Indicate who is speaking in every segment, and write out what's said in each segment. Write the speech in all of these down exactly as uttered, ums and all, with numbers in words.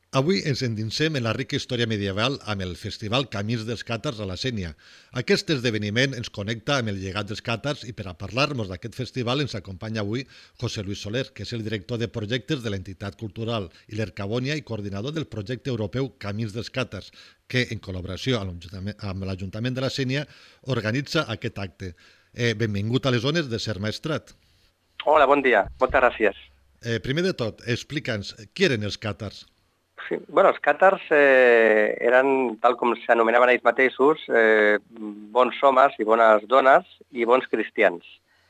Speaker 1: Avui ens endinsem en la rica història medieval amb el Festival Camins dels Càtars a la Sénia. Aquest esdeveniment ens connecta amb el llegat dels càtars i per a parlar-nos d'aquest festival ens acompanya avui José Luis Soler, que és el director de projectes de l'entitat cultural Ilercavònia i coordinador del projecte europeu Camins dels Càtars, que, en col·laboració amb l'Ajuntament de la Sénia, organitza aquest acte. Eh, benvingut a les zones de Ser Maestrat.
Speaker 2: Hola, bon dia. Moltes gràcies.
Speaker 1: Eh, primer de tot, explica'ns, qui eren els càtars?
Speaker 2: Sí. Bueno, els càtars eh, eren, tal com s'anomenaven ells mateixos, eh, bons homes i bones dones i bons cristians.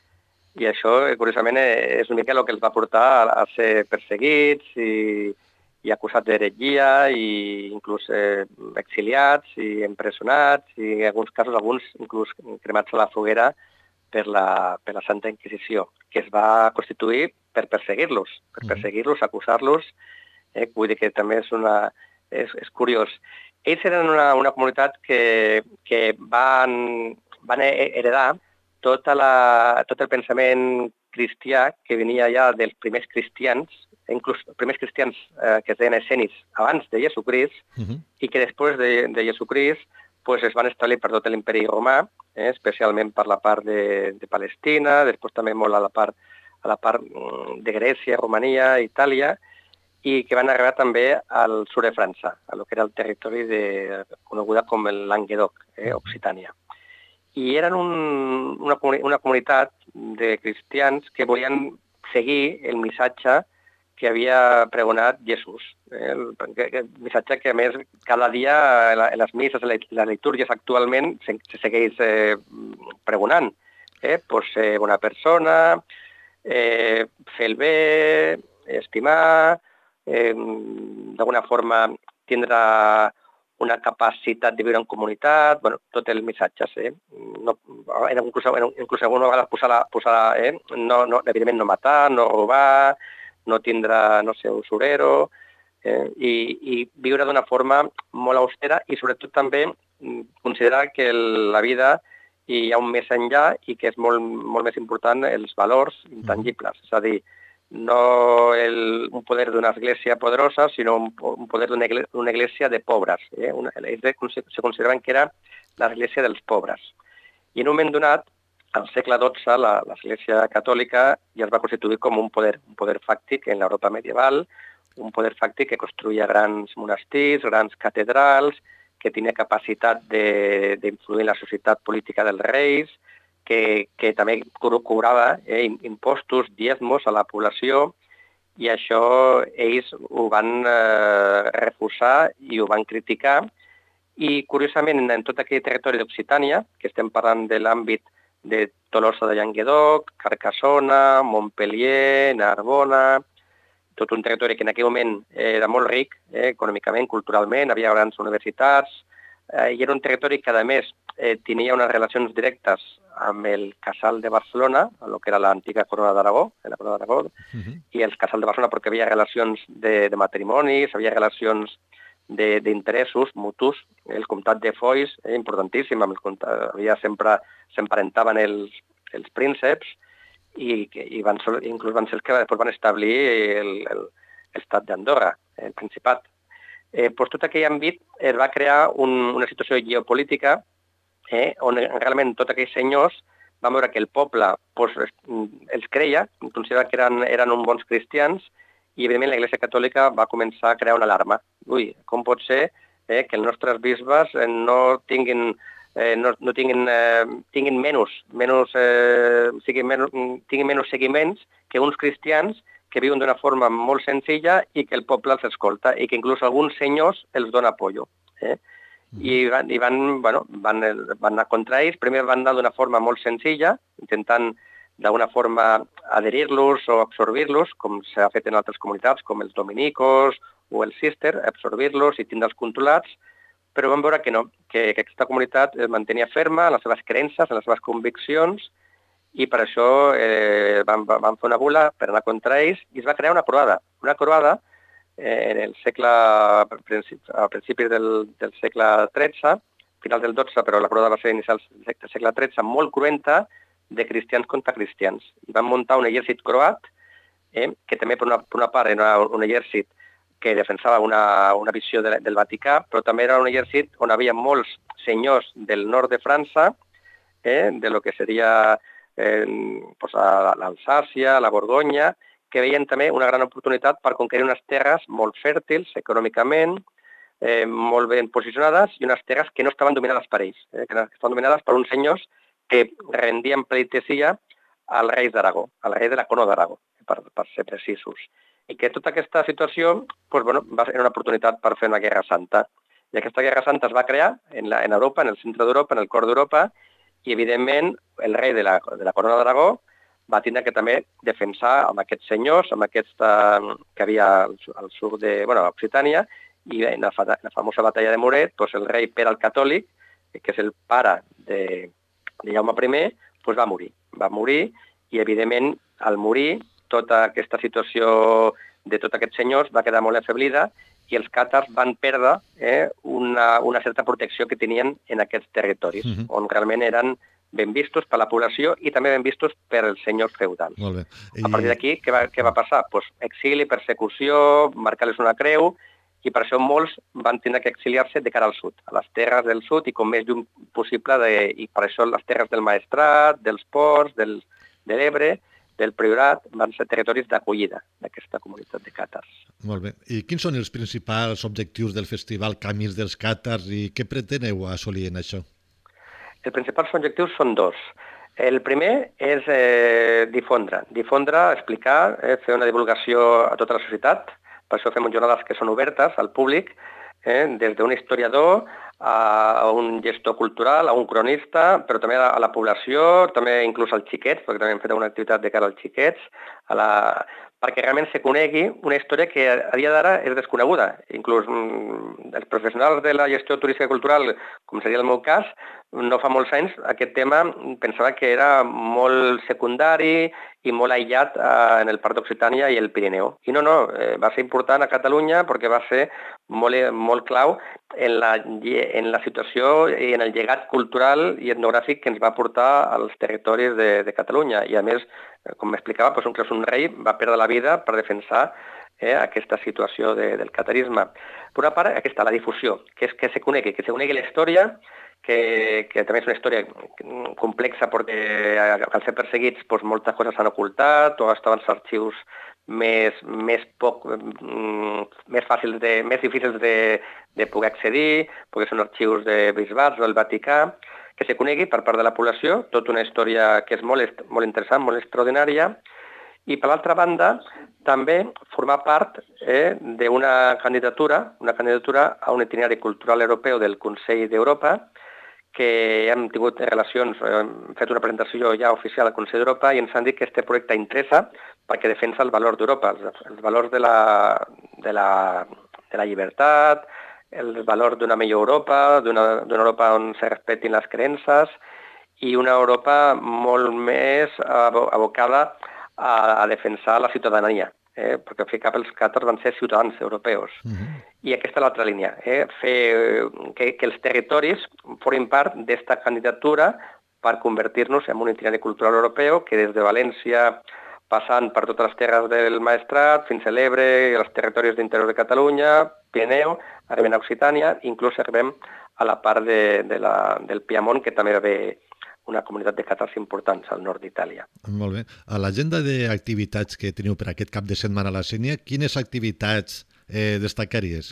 Speaker 2: I això, eh, curiosament, eh, és una mica el que els va portar a, a ser perseguits i, i acusats d'heretgia i inclús eh, exiliats i empresonats i en alguns casos alguns inclús cremats a la foguera per la, per la Santa Inquisició, que es va constituir per perseguir-los, per perseguir-los, acusar-los. Eh, vull dir que també és, una, és, és curiós. Ells eren una, una comunitat que, que van, van heredar tota la, tot el pensament cristià que venia ja dels primers cristians, inclús els primers cristians eh, que es deien escenis abans de Jesucrist, uh -huh. i que després de, de Jesucrist pues, es van establir per tot l'imperi romà, eh, especialment per la part de, de Palestina, després també molt a la part, a la part de Grècia, Romania, Itàlia, i que van arribar també al sud de França, a lo que era el territori de, coneguda com el Languedoc, eh, Occitània. I eren un, una, una comunitat de cristians que volien seguir el missatge que havia pregonat Jesús. Eh, el, el missatge que, a més, cada dia en les misses, en les litúrgies actualment, se, se segueix eh, pregonant. Eh, pues, ser bona persona, eh, fer el bé, estimar, Eh, d'alguna forma tindre una capacitat de viure en comunitat, bueno, tot el missatge, eh? No, inclús, inclús alguna vegada posar, la, posar eh? no, no, evidentment no matar, no robar, no tindre, no ser usurero, eh? I, i viure d'una forma molt austera i sobretot també considerar que el, la vida hi ha un més enllà i que és molt, molt més important els valors intangibles, és a dir, no el, un poder d'una església poderosa, sinó un, un poder d'una església de pobres. Eh? Una, ells se consideraven que era l'església dels pobres. I en un moment donat, al segle dotze, l'església catòlica ja es va constituir com un poder, un poder fàctic en l'Europa medieval, un poder fàctic que construïa grans monestirs, grans catedrals, que tenia capacitat d'influir en la societat política dels reis, Que, que també cobrava eh, impostos, diezmos a la població, i això ells ho van eh, refusar i ho van criticar. I, curiosament, en tot aquell territori d'Occitània, que estem parlant de l'àmbit de Tolosa de Llenguadoc, Carcassona, Montpellier, Narbona, tot un territori que en aquell moment era molt ric, eh, econòmicament, culturalment, havia grans universitats, eh, i era un territori que, a més, eh, tenia unes relacions directes amb el Casal de Barcelona, el que era l'antiga Corona d'Aragó, la Corona d'Aragó, uh-huh. i el Casal de Barcelona perquè hi havia relacions de, de matrimonis, havia relacions d'interessos mutus, el comtat de Foix, eh, importantíssim, amb el comtat, havia sempre s'emparentaven els, els prínceps i, i van, inclús van ser els que després van establir l'estat d'Andorra, el Principat. Eh, doncs tot aquell àmbit es va crear un, una situació geopolítica Eh, on realment tots aquells senyors van veure que el poble pues, els creia, considerava que eren, eren uns bons cristians, i evidentment l'Església Catòlica va començar a crear una alarma. Ui, com pot ser eh, que els nostres bisbes eh, no tinguin, eh, no, no tinguin, eh, tinguin menys, menys, eh, siguin menys, tinguin menys seguiments que uns cristians que viuen d'una forma molt senzilla i que el poble els escolta i que inclús alguns senyors els dona apoyo. Eh? I van, i van, bueno, van, van anar contra ells. Primer van anar d'una forma molt senzilla, intentant d'alguna forma adherir-los o absorbir-los, com s'ha fet en altres comunitats, com els dominicos o el Cister, absorbir-los i tindre'ls controlats, però vam veure que no, que, que aquesta comunitat es mantenia ferma en les seves creences, en les seves conviccions, i per això eh, van, van fer una bula per anar contra ells i es va crear una croada. Una croada en el segle, a principis del, del segle tretze, final del dotze, però la croada va ser inicial del segle tretze, molt cruenta, de cristians contra cristians. I van muntar un exèrcit croat, eh, que també per una, per una part era un exèrcit que defensava una, una visió de, del Vaticà, però també era un exèrcit on havia molts senyors del nord de França, eh, de lo que seria eh, pues, l'Alsàcia, la Borgonya, que veien també una gran oportunitat per conquerir unes terres molt fèrtils econòmicament, eh, molt ben posicionades i unes terres que no estaven dominades per ells, eh, que estaven dominades per uns senyors que rendien pleitesia al rei d'Aragó, al rei de la Corona d'Aragó, per, per ser precisos. I que tota aquesta situació pues, bueno, va ser una oportunitat per fer una guerra santa. I aquesta guerra santa es va crear en, la, en Europa, en el centre d'Europa, en el cor d'Europa, i evidentment el rei de la, de la Corona d'Aragó va tindre que també defensar amb aquests senyors, amb aquesta que havia al, al sud de bueno, Occitània, i en la, la famosa batalla de Muret, doncs el rei Pere el Catòlic, que és el pare de, de Jaume primer, doncs va morir. Va morir i, evidentment, al morir, tota aquesta situació de tots aquests senyors va quedar molt afeblida i els càtars van perdre eh, una, una certa protecció que tenien en aquests territoris, uh-huh. on realment eren ben vistos per la població i també ben vistos per els senyors feudals.
Speaker 1: Molt bé. I...
Speaker 2: A partir d'aquí, què va, què va passar? Pues, exili, persecució, marcar-les una creu, i per això molts van tenir que exiliar-se de cara al sud, a les terres del sud i com més lluny possible, de, i per això les terres del Maestrat, dels ports, del, de l'Ebre, del Priorat, van ser territoris d'acollida d'aquesta comunitat de càtars.
Speaker 1: Molt bé. I quins són els principals objectius del festival Camins dels Càtars i què preteneu assolir en això?
Speaker 2: Els principals objectius són dos. El primer és eh, difondre, difondre, explicar, eh, fer una divulgació a tota la societat. Per això fem jornades que són obertes al públic, eh, des d'un historiador a un gestor cultural, a un cronista, però també a la població, també inclús als xiquets, perquè també hem fet una activitat de cara als xiquets, a la... perquè realment se conegui una història que a dia d'ara és desconeguda. Inclús mm, els professionals de la gestió turística i cultural, com seria el meu cas, no fa molts anys aquest tema pensava que era molt secundari i molt aïllat eh, en el Parc d'Occitània i el Pirineu. I no, no, eh, va ser important a Catalunya perquè va ser molt, molt clau en la, en la situació i en el llegat cultural i etnogràfic que ens va portar als territoris de, de Catalunya. I a més, com m'explicava, doncs, inclús un rei va perdre la vida per defensar eh, aquesta situació de, del catarisme. Per una part, aquesta, la difusió, que és que se conegui, que se conegui la història, que, que també és una història complexa perquè al ser perseguits doncs, moltes coses s'han ocultat o estaven als arxius més, més, poc, més fàcils, de, més difícils de, de poder accedir, perquè són arxius de bisbats o del Vaticà, que se conegui per part de la població, tota una història que és molt, molt interessant, molt extraordinària, i per l'altra banda també formar part eh, d'una candidatura, una candidatura a un itinerari cultural europeu del Consell d'Europa, que hem tingut relacions, hem fet una presentació ja oficial al Consell d'Europa i ens han dit que aquest projecte interessa perquè defensa el valor d'Europa, els, els valors de la, de la, de la llibertat, el valor d'una millor Europa, d'una Europa on se respectin les creences i una Europa molt més abocada a, a defensar la ciutadania, eh? perquè al fi cap els càtars van ser ciutadans europeus. Uh-huh. I aquesta és l'altra línia, eh? fer que, que els territoris formin part d'esta candidatura per convertir-nos en un itinerari cultural europeu que des de València, passant per totes les terres del Maestrat, fins a l'Ebre i els territoris d'interior de Catalunya, Pirineu, arribem a Occitània, inclús arribem a la part de, de la, del Piemont, que també ve una comunitat de càtars importants al nord d'Itàlia. Molt
Speaker 1: bé. A l'agenda d'activitats que teniu per aquest cap de setmana a la Sénia, quines activitats eh, destacaries?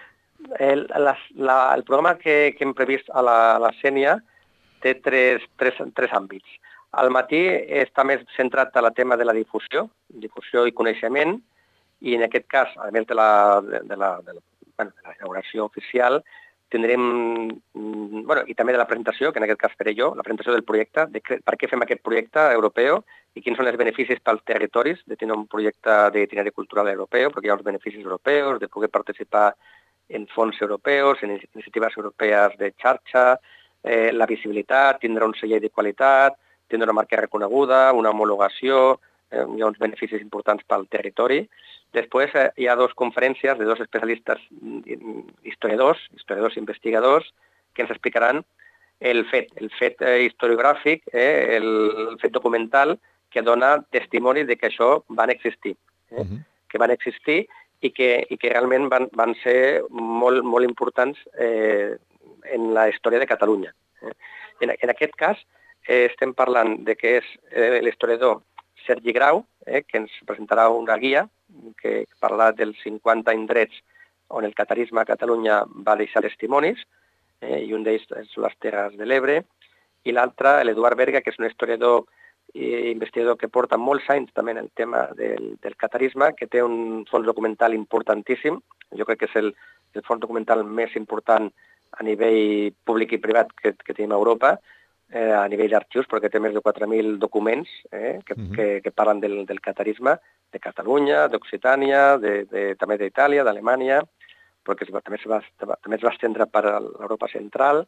Speaker 2: El, la, la, el programa que, que hem previst a la, a la Sénia té tres, tres, tres àmbits. Al matí està més centrat a la tema de la difusió, difusió i coneixement, i en aquest cas, a més de la, de, de la, de la, bueno, de la inauguració oficial, tindrem, bueno, i també de la presentació, que en aquest cas faré jo, la presentació del projecte, de que, per què fem aquest projecte europeu i quins són els beneficis pels territoris de tenir un projecte d'itinerari cultural europeu, perquè hi ha uns beneficis europeus, de poder participar en fons europeus, en iniciatives europees de xarxa, eh, la visibilitat, tindre un celler de qualitat, tindre una marca reconeguda, una homologació, eh, hi ha uns beneficis importants pel territori. Després eh, hi ha dues conferències de dos especialistes historiadors, historiadors i investigadors, que ens explicaran el fet, el fet eh, historiogràfic, eh, el, el fet documental que dona testimoni de que això van existir, eh, uh-huh. que van existir i que, i que realment van, van ser molt, molt importants eh, en la història de Catalunya. Eh? En, en aquest cas, eh, estem parlant de que és eh, l'historiador Sergi Grau, eh, que ens presentarà una guia que parla dels cinquanta indrets on el catarisme a Catalunya va deixar testimonis, eh, i un d'ells són les Terres de l'Ebre, i l'altre, l'Eduard Berga, que és un historiador i investigador que porta molts anys també en el tema del, del catarisme, que té un fons documental importantíssim. Jo crec que és el, el fons documental més important a nivell públic i privat que, que tenim a Europa, eh, a nivell d'arxius, perquè té més de quatre mil documents eh, que, uh-huh. que, que parlen del, del catarisme de Catalunya, d'Occitània, de, de, també d'Itàlia, d'Alemanya, perquè es va, també, es va, també es va estendre per l'Europa central,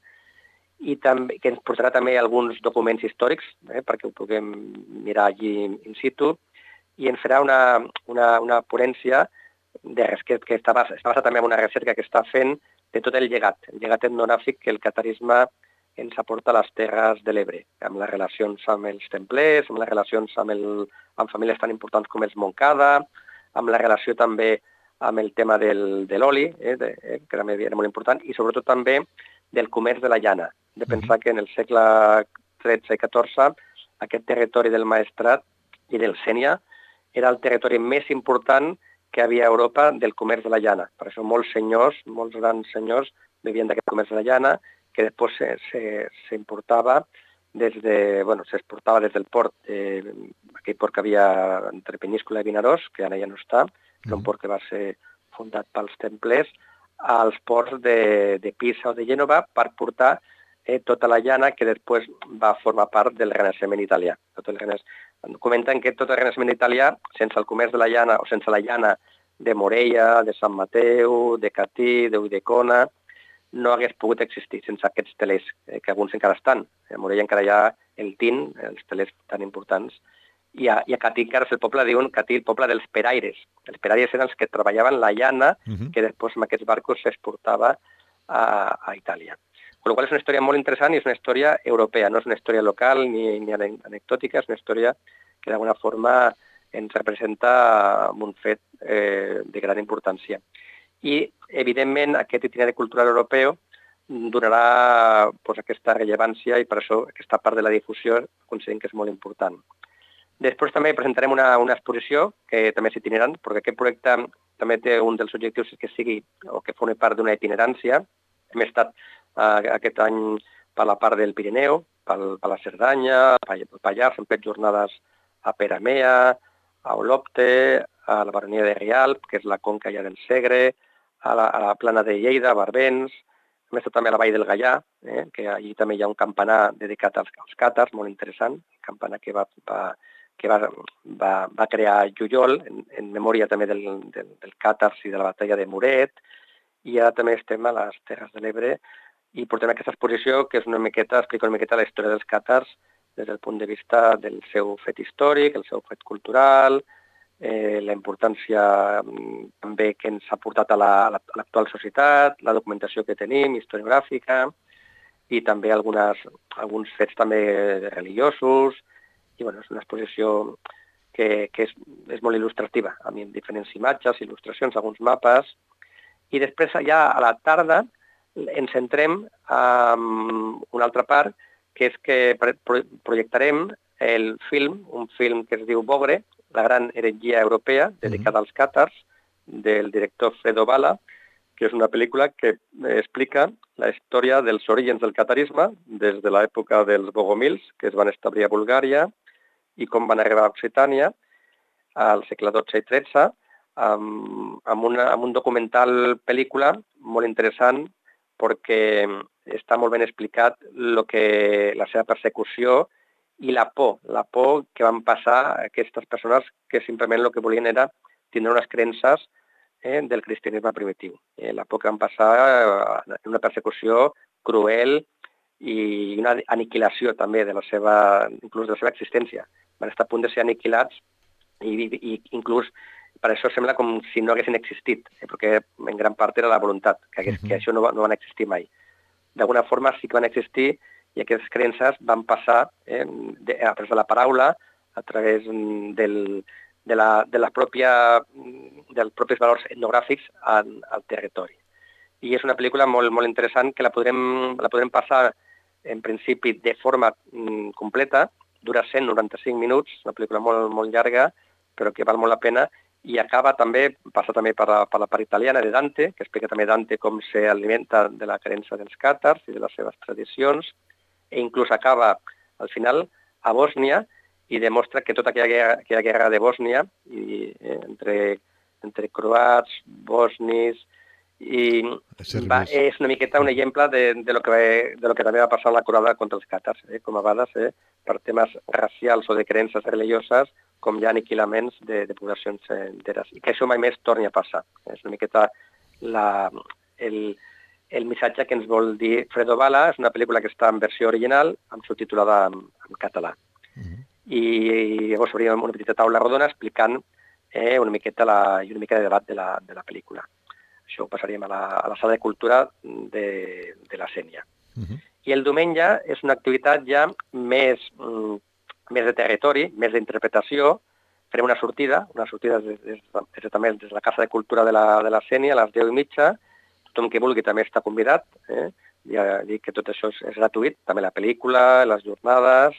Speaker 2: i també, que ens portarà també alguns documents històrics, eh, perquè ho puguem mirar allí in situ, i ens farà una, una, una ponència de, que, que està, basa, està basada també en una recerca que està fent de tot el llegat, el llegat etnogràfic que el catarisme ens aporta a les Terres de l'Ebre, amb les relacions amb els templers, amb les relacions amb, el, amb famílies tan importants com els Montcada, amb la relació també amb el tema del, de l'oli, eh, de, eh, que també era molt important, i sobretot també del comerç de la llana. De pensar que en el segle tretze i catorze aquest territori del Maestrat i del Sénia era el territori més important que havia a Europa del comerç de la llana. Per això molts senyors, molts grans senyors, vivien d'aquest comerç de la llana, que després s'importava des de, bueno, s'exportava des del port, eh, aquell port que havia entre Peníscola i Vinaròs, que ara ja no està, que és un port que va ser fundat pels templers, als ports de, de Pisa o de Gènova per portar eh, tota la llana que després va formar part del Renaixement italià. Tot el Renaix... Comenten que tot el Renaixement italià, sense el comerç de la llana o sense la llana de Morella, de Sant Mateu, de Catí, d'Ulldecona, no hagués pogut existir sense aquests telers, eh, que alguns encara estan. A Morella encara hi ha el tin, els telers tan importants, i a, i a Catí encara és el poble, diuen Catí, el poble dels peraires. Els peraires eren els que treballaven la llana uh-huh. que després amb aquests barcos s'exportava a, a Itàlia. Con lo qual és una història molt interessant i és una història europea, no és una història local ni, ni anecdòtica, és una història que d'alguna forma ens representa un fet eh, de gran importància. I, evidentment, aquest itinerari cultural europeu donarà pues, aquesta rellevància i per això aquesta part de la difusió considerem que és molt important. Després també presentarem una, una exposició que també és itinerant, perquè aquest projecte també té un dels objectius que sigui o que formi part d'una itinerància. Hem estat eh, aquest any per la part del Pirineu, pel, per la Cerdanya, el Pallars, hem fet jornades a Peramea, a Olopte, a la Baronia de Rialp, que és la conca ja del Segre, a la, a la plana de Lleida, a Barbens, hem estat també a la Vall del Gaià, eh, que allí també hi ha un campanar dedicat als, als càtars, molt interessant, un campanar que va... va que va, va, va crear Jujol, en, en memòria també del, del, del càtars i de la batalla de Muret, i ara també estem a les Terres de l'Ebre i portem aquesta exposició que és una miqueta, explica una miqueta la història dels càtars des del punt de vista del seu fet històric, el seu fet cultural, eh, la importància també que ens ha portat a l'actual societat, la documentació que tenim, historiogràfica, i també algunes, alguns fets també religiosos. I bueno, és una exposició que, que és, és molt il·lustrativa, amb diferents imatges, il·lustracions, alguns mapes. I després, allà a la tarda, ens centrem en una altra part, que és que projectarem el film, un film que es diu Bogre, la gran heretgia europea, dedicada als càtars, del director Fredo Bala, que és una pel·lícula que explica la història dels orígens del catarisme des de l'època dels bogomils, que es van establir a Bulgària, i com van arribar a Occitània al segle dotze i tretze, amb, amb, una, amb un documental pel·lícula molt interessant perquè està molt ben explicat lo que, la seva persecució i la por, la por que van passar aquestes persones que simplement el que volien era tindre unes creences eh, del cristianisme primitiu. Eh, la por que van passar en una persecució cruel i una aniquilació també de la seva, inclús de la seva existència. Van estar a punt de ser aniquilats i, i inclús per això sembla com si no haguessin existit, eh, perquè en gran part era la voluntat, que, hagués, uh-huh. que això no, va, no van existir mai. D'alguna forma sí que van existir i aquestes creences van passar eh, de, a través de la paraula, a través del, de la, de la pròpia, dels propis valors etnogràfics al, al territori. I és una pel·lícula molt, molt interessant que la podrem, la podrem passar en principi de forma mm, completa, dura cent noranta-cinc minuts, una pel·lícula molt, molt llarga, però que val molt la pena, i acaba també, passa també per la, per la part italiana de Dante, que explica també Dante com s'alimenta de la creença dels càtars i de les seves tradicions, i inclús acaba, al final, a Bòsnia, i demostra que tota aquella guerra, aquella guerra de Bòsnia, i, eh, entre, entre croats, bosnis, i va, és una miqueta un exemple de, de, lo que, de lo que també va passar en la croada contra els càtars, eh? Com a vegades, eh? per temes racials o de creences religioses, com hi ha aniquilaments de, de poblacions enteres, i que això mai més torni a passar. És una miqueta la, el, el missatge que ens vol dir Fredo Bala. És una pel·lícula que està en versió original, amb subtitulada en, en català. Uh-huh. I, I llavors hauríem una petita taula rodona explicant eh, una miqueta la, i una mica de debat de la, de la pel·lícula. Això ho passaríem a la, a la sala de cultura de, de la Sénia. Uh-huh. I el diumenge és una activitat ja més, mm, més de territori, més d'interpretació. Farem una sortida, una sortida des, des, des, també des de la Casa de Cultura de la, de la Sénia a les deu i mitja. Tothom que vulgui també està convidat. Eh? Ja dic que tot això és, és gratuït, també la pel·lícula, les jornades.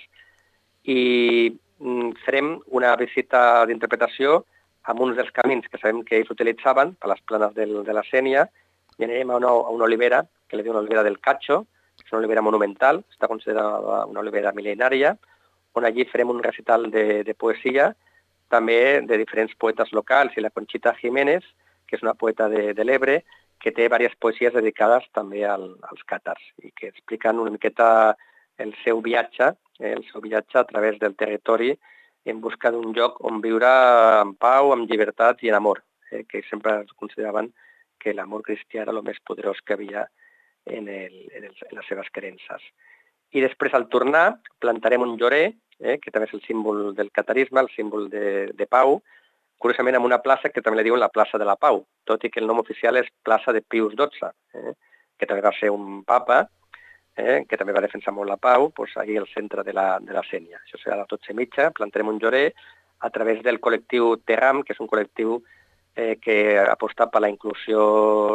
Speaker 2: I mm, farem una visita d'interpretació amb uns dels camins que sabem que ells utilitzaven per les planes del, de la Sénia, i anirem a una, a una olivera, que li diuen olivera del Cacho, que és una olivera monumental, està considerada una olivera mil·lenària, on allí farem un recital de, de poesia, també de diferents poetes locals, i la Conxita Jiménez, que és una poeta de, de l'Ebre, que té diverses poesies dedicades també al, als càtars, i que expliquen una miqueta el seu viatge, eh, el seu viatge a través del territori, en busca d'un lloc on viure en pau, amb llibertat i en amor, eh, que sempre consideraven que l'amor cristià era el més poderós que havia en, el, en, el, en les seves creences. I després, al tornar, plantarem un llorer, eh, que també és el símbol del catarisme, el símbol de, de pau, curiosament en una plaça que també li diuen la plaça de la Pau, tot i que el nom oficial és plaça de Pius dotze, eh, que també va ser un papa, Eh, que també va defensar molt la pau, doncs, aquí al centre de la, de la Sénia. Això serà a les dotze i mitja, plantarem un llorer a través del col·lectiu Terram, que és un col·lectiu eh, que aposta per la inclusió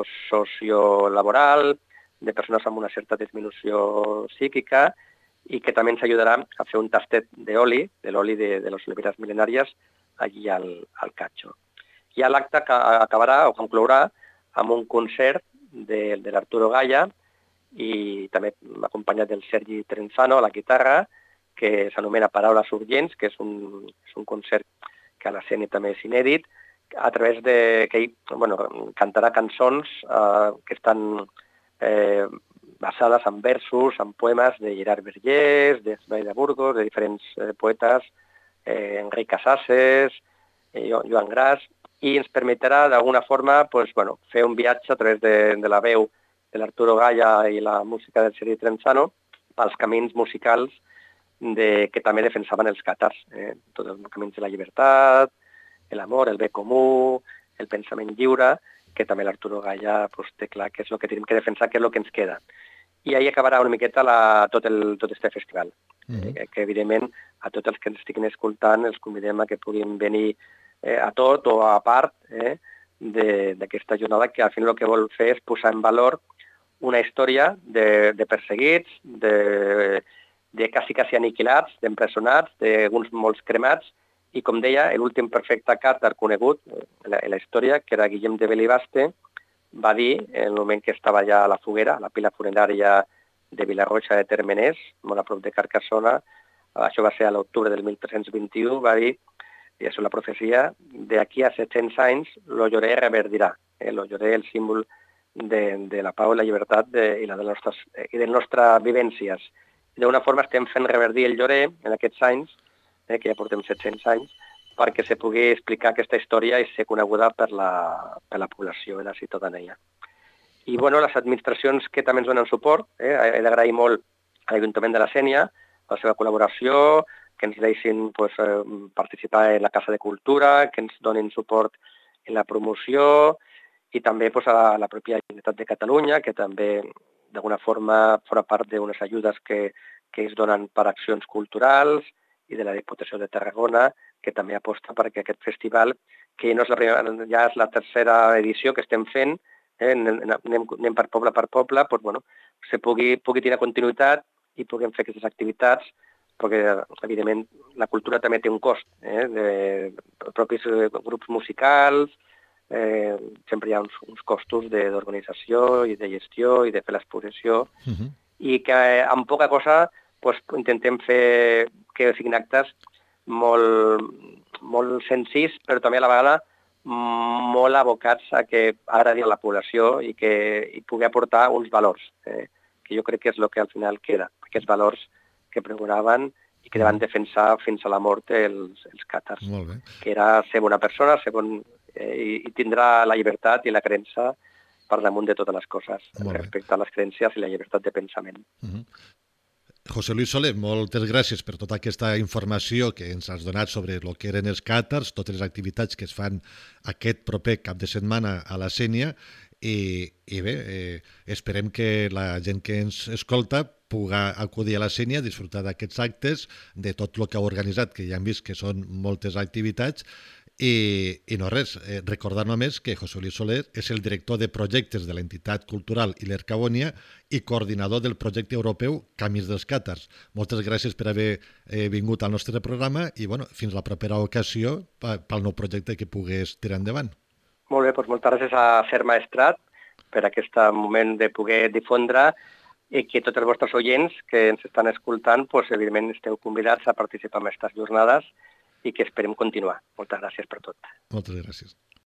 Speaker 2: sociolaboral, de persones amb una certa disminució psíquica, i que també ens ajudarà a fer un tastet d'oli, de l'oli de, de les oliveres mil·lenàries, allí al, al Cacho. I l'acte acabarà o conclourà amb un concert de, de l'Arturo Gaya, i també acompanyat del Sergi Trenzano a la guitarra, que s'anomena Paraules Urgents, que és un, és un concert que a la Sénia també és inèdit, a través de que ell bueno, cantarà cançons eh, que estan eh, basades en versos, en poemes de Gerard Vergés, de Esmai de Burgos, de diferents eh, poetes, eh, Enric Casasses, eh, Joan Gras, i ens permetrà d'alguna forma pues, bueno, fer un viatge a través de, de la veu de l'Arturo Gaya i la música del Sergi Trenzano pels camins musicals de, que també defensaven els càtars. Eh? Tots els camins de la llibertat, l'amor, el bé comú, el pensament lliure, que també l'Arturo Gaya pues, té clar que és el que tenim que defensar, que és el que ens queda. I ahí acabarà una miqueta la, tot, el, tot este festival. Mm-hmm. eh, que evidentment a tots els que ens estiguin escoltant els convidem a que puguin venir eh, a tot o a part eh, d'aquesta jornada, que al final el que vol fer és posar en valor una història de, de perseguits, de, de quasi, quasi aniquilats, d'empresonats, d'alguns molts cremats, i com deia, l'últim perfecte càtar conegut en la, en la història, que era Guillem de Belibaste, va dir, en el moment que estava ja a la foguera, a la pila funerària de Vilarroja de Termenès, molt a prop de Carcassona, això va ser a l'octubre del mil tres-cents vint-i-u, va dir, i això és la profecia, d'aquí a set-cents anys lo llorer reverdirà. Eh? Lo llorer, el símbol de, de la pau i la llibertat de, i, la de les nostres, i de les nostres vivències. D'una forma estem fent reverdir el llorer en aquests anys, eh, que ja portem set-cents anys, perquè se pugui explicar aquesta història i ser coneguda per la, per la població i la ciutadania. I bueno, les administracions que també ens donen suport, eh, he d'agrair molt a l'Ajuntament de la Sénia, la seva col·laboració, que ens deixin pues, eh, participar en la Casa de Cultura, que ens donin suport en la promoció, i també pues, a la pròpia Generalitat de Catalunya, que també d'alguna forma forma part d'unes ajudes que, que es donen per accions culturals, i de la Diputació de Tarragona, que també aposta perquè aquest festival, que no és la primera, ja és la tercera edició que estem fent, eh, anem, anem per poble per poble, doncs, bueno, se pugui, pugui tenir continuïtat i puguem fer aquestes activitats, perquè, evidentment, la cultura també té un cost, eh, de propis grups musicals, eh, sempre hi ha uns, uns costos d'organització i de gestió i de fer l'exposició, uh-huh. i que amb poca cosa doncs, intentem fer que siguin actes molt, molt senzills, però també a la vegada molt abocats a que agradi a la població i que i pugui aportar uns valors, eh, que jo crec que és el que al final queda, aquests valors que pregonaven i que van defensar fins a la mort els, els càtars, que era ser bona persona, ser bon, eh, i, i tindrà la llibertat i la creença per damunt de totes les coses, respectar les creences i la llibertat de pensament.
Speaker 1: Uh-huh. José Luis Soler, moltes gràcies per tota aquesta informació que ens has donat sobre el que eren els càtars, totes les activitats que es fan aquest proper cap de setmana a la Sénia i, i bé, eh, esperem que la gent que ens escolta pugui acudir a la Sénia, disfrutar d'aquests actes, de tot el que ha organitzat, que ja hem vist que són moltes activitats. I, i no res, eh, recordar només que José Luis Soler és el director de projectes de l'entitat cultural Ilercabonia i coordinador del projecte europeu Camins dels Càtars. Moltes gràcies per haver eh, vingut al nostre programa i bueno, fins la propera ocasió pel nou projecte que pugues tirar endavant.
Speaker 2: Molt bé, doncs moltes gràcies a Ser Maestrat per aquest moment de poder difondre i que tots els vostres oients que ens estan escoltant, doncs, evidentment esteu convidats a participar en aquestes jornades i que esperem continuar. Moltes gràcies per tot.
Speaker 1: Moltes gràcies.